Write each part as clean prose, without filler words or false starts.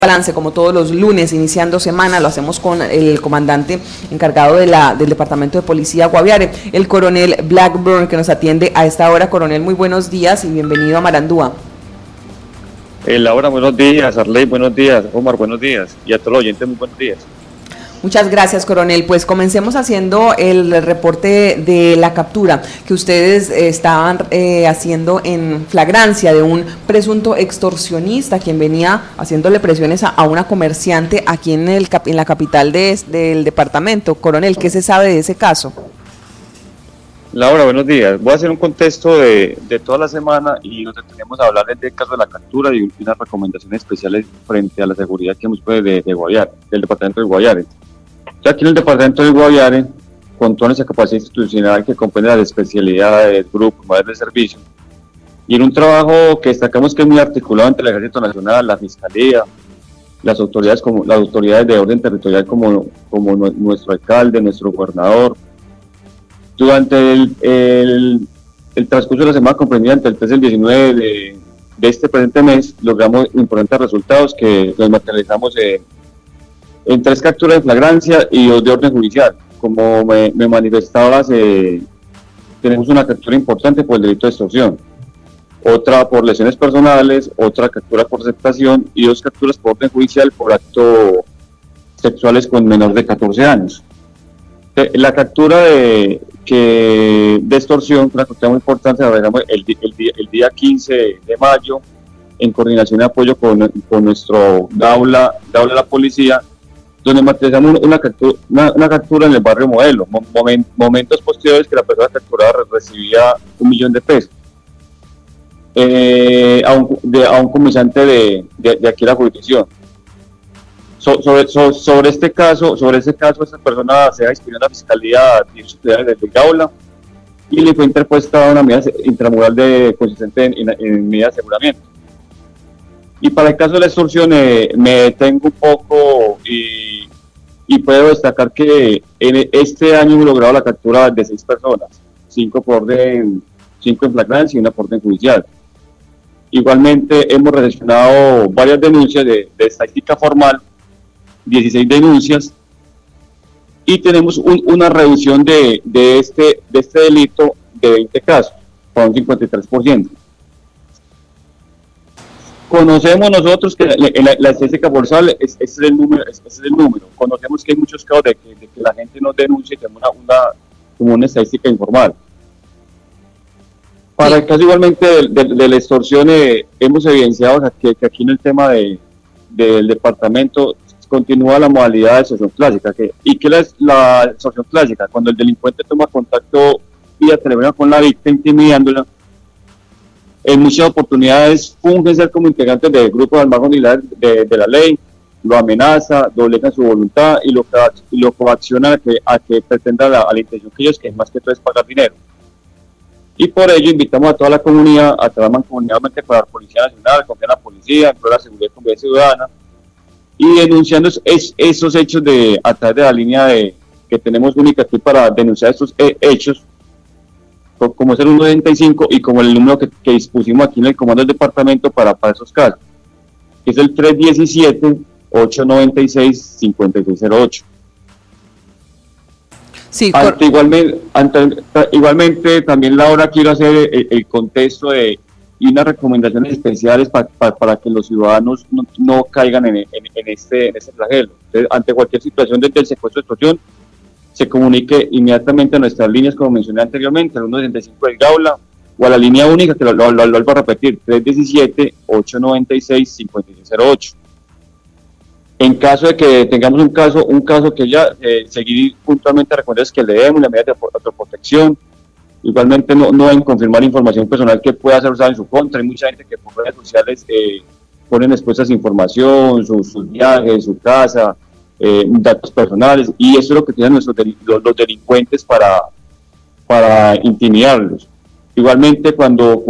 Balance, como todos los lunes, iniciando semana, lo hacemos con el comandante encargado del Departamento de Policía Guaviare, el coronel Blackburn, que nos atiende a esta hora. Coronel, muy buenos días y bienvenido a Marandúa. Laura, buenos días. Arley, buenos días. Omar, buenos días. Y a todos los oyentes, muy buenos días. Muchas gracias, coronel. Pues comencemos haciendo el reporte de la captura que ustedes estaban haciendo en flagrancia de un presunto extorsionista quien venía haciéndole presiones a una comerciante aquí en la capital del departamento. Coronel, ¿qué se sabe de ese caso? Laura, buenos días. Voy a hacer un contexto de toda la semana y nos detenemos a hablar del caso de la captura y unas recomendaciones especiales frente a la seguridad que hemos de Guaviare, del departamento de Guaviare. Ya aquí en el departamento de Guaviare, con toda esa capacidad institucional que comprende las especialidades, grupos, modelos de servicio, y en un trabajo que destacamos que es muy articulado entre el Ejército Nacional, la Fiscalía, las autoridades de orden territorial como nuestro alcalde, nuestro gobernador. Durante el transcurso de la semana comprendida entre el 13 y el 19 de este presente mes, logramos importantes resultados que los materializamos en 3 capturas de flagrancia y 2 de orden judicial. Como me manifestabas, tenemos una captura importante por el delito de extorsión, otra por lesiones personales, otra captura por aceptación y 2 capturas por orden judicial por actos sexuales con menor de 14 años. La captura de extorsión, una captura muy importante, la realizamos el día 15 de mayo en coordinación y apoyo con nuestro Daula de la Policía, donde materializamos una captura en el barrio Modelo, momentos posteriores que la persona capturada recibía 1 millón de pesos a un comisante de aquí la jurisdicción. Sobre ese caso, esta persona se ha inscrito en la Fiscalía de Gaula y le fue interpuesta una medida intramural consistente en medida de aseguramiento. Y para el caso de la extorsión me detengo un poco y puedo destacar que en este año hemos logrado la captura de 6 personas, 5 en flagrancia y 1 por orden judicial. Igualmente hemos recepcionado varias denuncias de estadística formal, 16 denuncias, y tenemos una reducción de este delito de 20 casos, para un 53%. Conocemos nosotros que la estadística forzal es el número. Conocemos que hay muchos casos de que la gente no denuncia y tenemos como una estadística informal. Para el caso igualmente de la extorsión, hemos evidenciado que aquí en el tema del departamento continúa la modalidad de extorsión clásica. ¿Y qué es la extorsión clásica? Cuando el delincuente toma contacto vía telefónica con la víctima, intimidándola. En muchas oportunidades fungen ser como integrantes del grupo de armados de la ley, lo amenaza, doblega su voluntad y lo coacciona a que pretenda la intención que ellos, que más que todo es pagar dinero. Y por ello invitamos a toda la comunidad a trabajar mancomunadamente con la Policía Nacional, con la policía, con la seguridad y convivencia ciudadana, y denunciando esos hechos a través de la línea que tenemos única aquí para denunciar estos hechos, como es el 195 y como el número que dispusimos aquí en el comando del departamento para esos casos, que es el 317-896-5608. Sí, igualmente también, Laura, quiero hacer el contexto y unas recomendaciones especiales para que los ciudadanos no caigan en este flagelo. Entonces, ante cualquier situación desde el secuestro de extorsión, se comunique inmediatamente a nuestras líneas, como mencioné anteriormente, al 165 del Gaula, o a la línea única, que lo vuelvo a repetir, 317-896-5608. En caso de que tengamos un caso que ya seguir puntualmente recomendaciones que le demos, la medida de autoprotección. Igualmente no deben confirmar información personal que pueda ser usada en su contra. Hay mucha gente que por redes sociales ponen expuestas información, sus viajes, su casa, datos personales, y eso es lo que tienen los delincuentes para intimidarlos. Igualmente cuando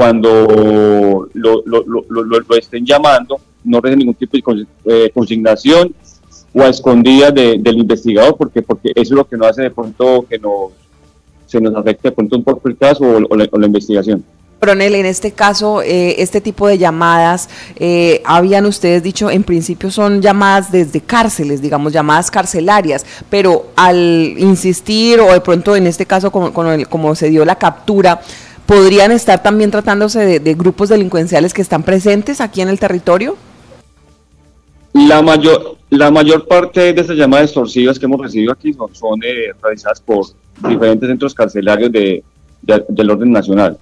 lo estén llamando, no reciben ningún tipo de consignación o a escondidas del investigador, porque eso es lo que nos hace de pronto que se nos afecte de pronto un poco el caso o la investigación. Coronel, en este caso, este tipo de llamadas, habían ustedes dicho, en principio son llamadas desde cárceles, digamos, llamadas carcelarias, pero al insistir, o de pronto en este caso, como se dio la captura, ¿podrían estar también tratándose de grupos delincuenciales que están presentes aquí en el territorio? La mayor parte de estas llamadas extorsivas que hemos recibido aquí son realizadas por diferentes centros carcelarios del orden nacional.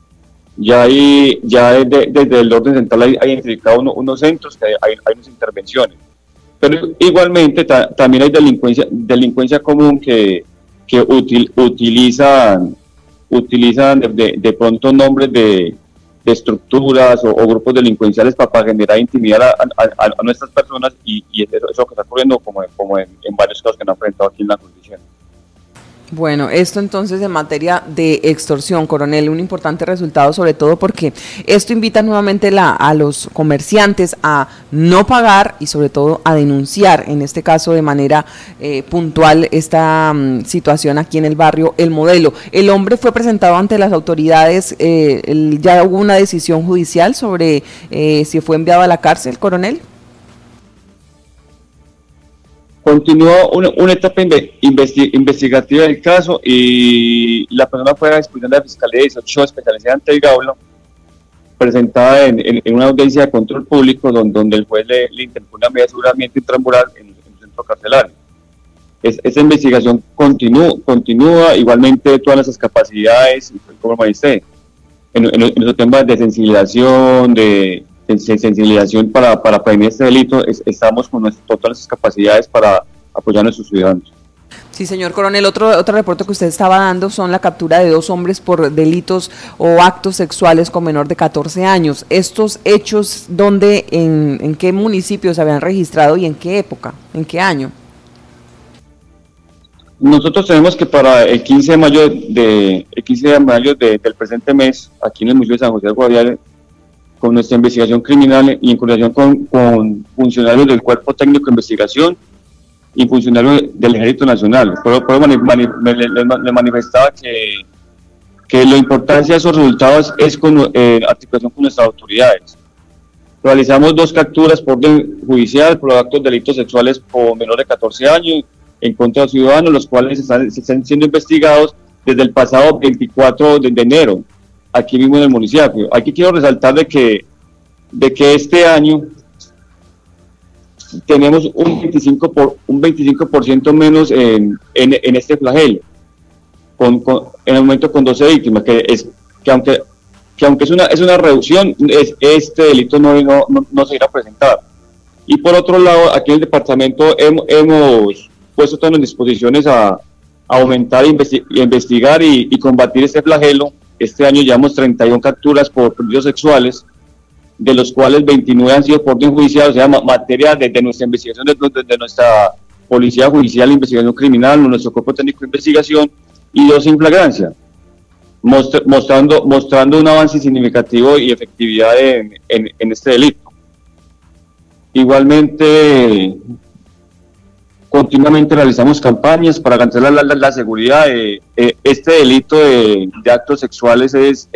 Desde el orden central hay identificado unos centros que hay unas intervenciones, pero igualmente también hay delincuencia común que utilizan de pronto nombres de estructuras o grupos delincuenciales para generar intimidad a nuestras personas, y eso que está ocurriendo como en varios casos que nos han enfrentado aquí en la jurisdicción. Bueno, esto entonces en materia de extorsión, coronel, un importante resultado, sobre todo porque esto invita nuevamente a los comerciantes a no pagar y sobre todo a denunciar, en este caso de manera puntual, esta situación aquí en el barrio El Modelo. El hombre fue presentado ante las autoridades, ya hubo una decisión judicial sobre si fue enviado a la cárcel, coronel. Continúa una etapa investigativa del caso y la persona fue a disposición de la Fiscalía 18 especializada ante el Gaulo, presentada en una audiencia de control público donde el juez le interpuso una medida de aseguramiento intramural en el centro carcelario. Esa investigación continúa, igualmente todas las capacidades, como me dice, en los temas de sensibilización para prevenir este delito, estamos con todas las capacidades para apoyar a nuestros ciudadanos. Sí, señor coronel, otro reporte que usted estaba dando son la captura de 2 hombres por delitos o actos sexuales con menor de 14 años. ¿Estos hechos dónde, en qué municipios se habían registrado y en qué época, en qué año? Nosotros tenemos que para el 15 de mayo del presente mes, aquí en el municipio de San José de Guaviare, con nuestra investigación criminal y en coordinación con funcionarios del Cuerpo Técnico de Investigación y funcionarios del Ejército Nacional. Le manifestaba que la importancia de esos resultados es articulación con nuestras autoridades. Realizamos 2 capturas por orden judicial por actos de delitos sexuales por menor de 14 años en contra de ciudadanos, los cuales están siendo investigados desde el pasado 24 de enero. Aquí mismo en el municipio. Aquí quiero resaltar de que este año tenemos un 25% menos en este flagelo, en el momento con 12 víctimas, que aunque es una reducción, este delito no se irá a presentar. Y por otro lado, aquí en el departamento hemos puesto todas las disposiciones a aumentar, investigar y combatir este flagelo. Este año llevamos 31 capturas por delitos sexuales, de los cuales 29 han sido por orden judicial, o sea, materia de nuestra investigación, de nuestra Policía Judicial, Investigación Criminal, nuestro Cuerpo Técnico de Investigación, y 2 sin flagrancia, mostrando un avance significativo y efectividad en este delito. Igualmente, continuamente realizamos campañas para garantizar la seguridad. Este delito de actos sexuales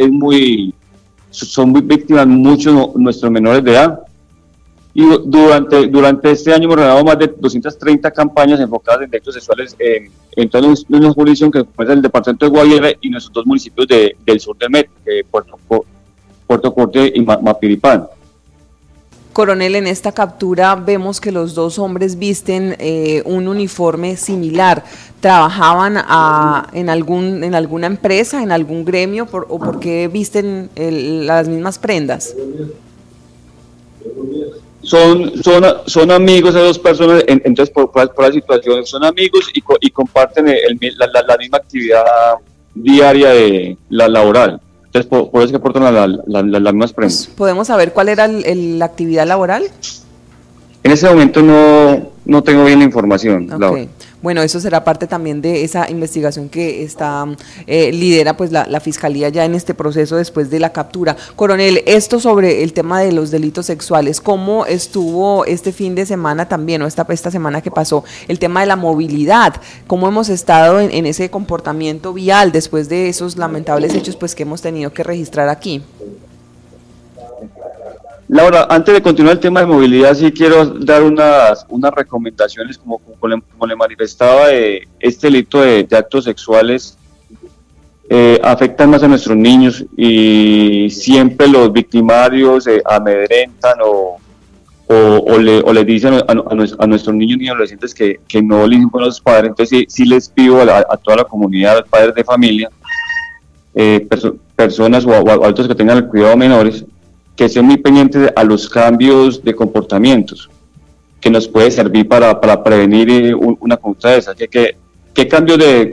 son muy víctimas muchos nuestros menores de edad, y durante este año hemos realizado más de 230 campañas enfocadas en delitos sexuales en toda nuestra jurisdicción, que es el departamento de Guaviare y nuestros 2 municipios del sur del Meta, Puerto Corte y Mapiripán. Coronel, en esta captura vemos que los 2 hombres visten un uniforme similar. ¿Trabajaban en alguna empresa, en algún gremio, o por qué visten las mismas prendas? Son amigos de 2 personas, entonces por la situación son amigos y comparten la misma actividad diaria de la laboral. Entonces, por eso que aportan las mismas prendas. ¿Podemos saber cuál era la actividad laboral? En ese momento no tengo bien la información, Okay. Laura. Bueno, eso será parte también de esa investigación que está lidera pues la Fiscalía ya en este proceso después de la captura. Coronel, esto sobre el tema de los delitos sexuales, ¿cómo estuvo este fin de semana también, o esta semana que pasó, el tema de la movilidad? ¿Cómo hemos estado en ese comportamiento vial después de esos lamentables hechos pues que hemos tenido que registrar aquí? Laura, antes de continuar el tema de movilidad, sí quiero dar unas recomendaciones, como le manifestaba, este delito de actos sexuales afectan más a nuestros niños y siempre los victimarios amedrentan o le dicen a nuestros niños y adolescentes que no eligen con los padres. Entonces sí les pido a toda la comunidad, a los padres de familia, personas o adultos que tengan el cuidado de menores, que estén muy pendientes a los cambios de comportamientos, que nos puede servir para prevenir una conducta de esas. ¿Qué cambios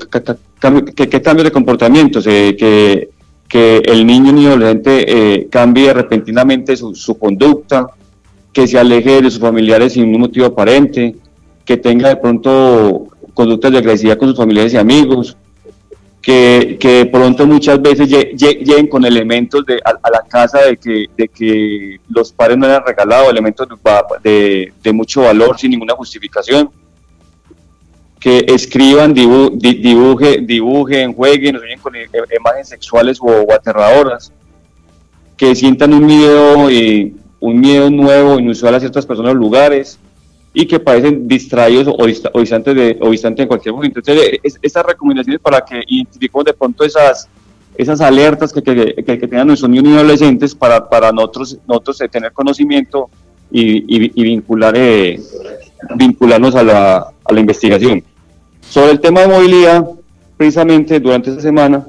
de comportamientos? Que el niño ni adolescente cambie repentinamente su conducta, que se aleje de sus familiares sin un motivo aparente, que tenga de pronto conductas de agresividad con sus familiares y amigos, que pronto muchas veces lleguen con elementos a la casa de que los padres no le han regalado, elementos de mucho valor sin ninguna justificación, que escriban, dibujen, jueguen, sueñen con imágenes sexuales o aterradoras, que sientan un miedo nuevo, inusual a ciertas personas o lugares, y que parecen distraídos o distantes en cualquier momento. Entonces, estas recomendaciones para que identifiquemos de pronto esas alertas que tengan nuestros niños y adolescentes para nosotros tener conocimiento y vincularnos a la investigación. Sobre el tema de movilidad, precisamente durante esta semana,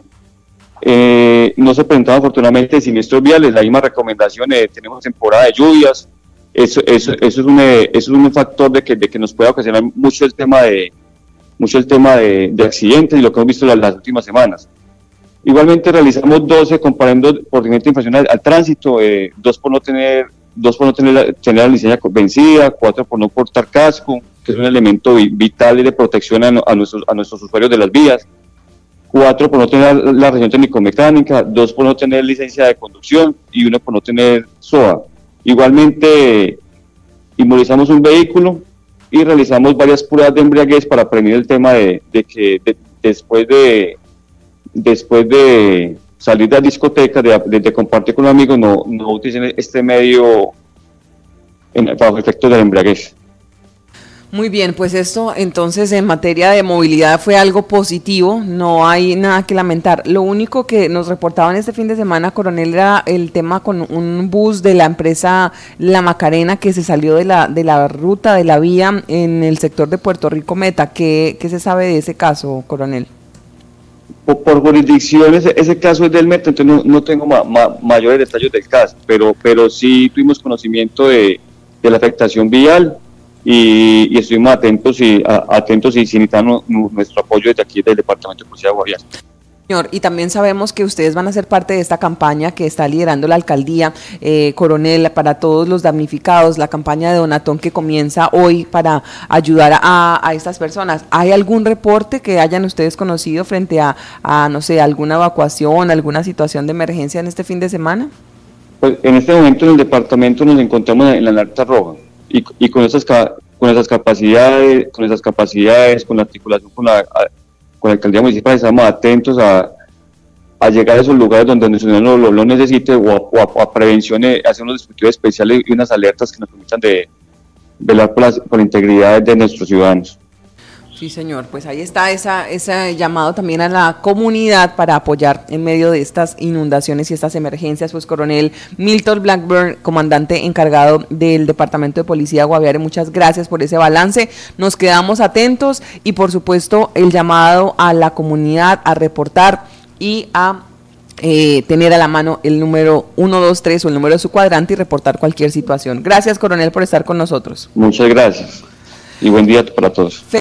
no se presentaban afortunadamente siniestros viales. La misma recomendación, tenemos temporada de lluvias. Eso es un factor de que nos puede ocasionar mucho el tema de accidentes y lo que hemos visto las últimas semanas. Igualmente realizamos 12 comparendos por delitos infracciones al tránsito, 2 por no tener la licencia vencida, 4 por no portar casco, que es un elemento vital de protección a nuestros usuarios de las vías, 4 por no tener la revisión técnico-mecánica, 2 por no tener licencia de conducción y 1 por no tener SOA. Igualmente, inmovilizamos un vehículo y realizamos varias pruebas de embriaguez para prevenir el tema de que después de salir de la discoteca, de compartir con los amigos, no utilicen este medio bajo efectos de la embriaguez. Muy bien, pues esto entonces en materia de movilidad fue algo positivo, no hay nada que lamentar. Lo único que nos reportaban este fin de semana, coronel, era el tema con un bus de la empresa La Macarena que se salió de la ruta, de la vía en el sector de Puerto Rico Meta. ¿Qué se sabe de ese caso, coronel? Por jurisdicciones, ese caso es del Meta, entonces no tengo mayores detalles del caso, pero sí tuvimos conocimiento de la afectación vial. Y estuvimos atentos y si necesitan nuestro apoyo desde aquí, del Departamento de Policía de Guaviare. Señor, y también sabemos que ustedes van a ser parte de esta campaña que está liderando la alcaldía, coronel, para todos los damnificados, la campaña de Donatón que comienza hoy para ayudar a estas personas. ¿Hay algún reporte que hayan ustedes conocido frente a no sé, alguna evacuación, alguna situación de emergencia en este fin de semana? Pues en este momento en el departamento nos encontramos en la alerta roja. Y con esas capacidades, con la articulación con la alcaldía municipal, estamos atentos a llegar a esos lugares donde nuestro ciudadano lo necesite o a prevención, hacer unos dispositivos especiales y unas alertas que nos permitan de velar por la integridad de nuestros ciudadanos. Sí, señor, pues ahí está ese llamado también a la comunidad para apoyar en medio de estas inundaciones y estas emergencias. Pues coronel Milton Blackburn, comandante encargado del Departamento de Policía de Guaviare, muchas gracias por ese balance. Nos quedamos atentos y por supuesto el llamado a la comunidad a reportar y a tener a la mano el número 123 o el número de su cuadrante y reportar cualquier situación. Gracias, coronel, por estar con nosotros. Muchas gracias y buen día para todos.